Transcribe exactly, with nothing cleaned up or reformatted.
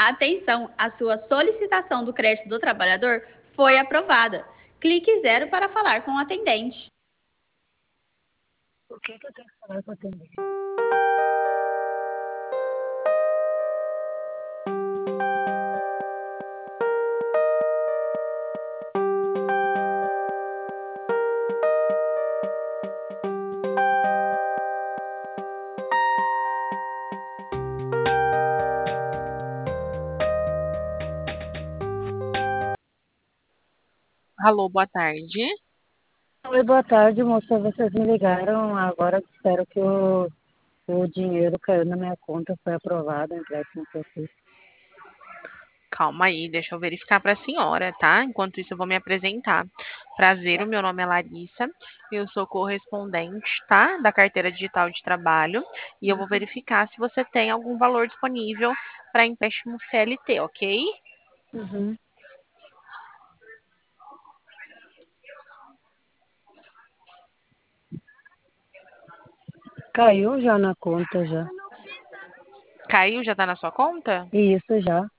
Atenção, a sua solicitação do crédito do trabalhador foi aprovada. Clique zero para falar com o atendente. O que, que eu tenho que falar com o atendente? Alô, boa tarde. Oi, boa tarde, moça. Vocês me ligaram. Agora espero que o, o dinheiro caiu na minha conta, foi aprovado, o empréstimo que eu fiz. Calma aí, deixa eu verificar para a senhora, tá? Enquanto isso, eu vou me apresentar. Prazer, o meu nome é Larissa, eu sou correspondente, tá? Da carteira digital de trabalho e eu vou verificar se você tem algum valor disponível para empréstimo C L T, ok? Uhum. Caiu já na conta, já. Caiu, já tá na sua conta? Isso, já.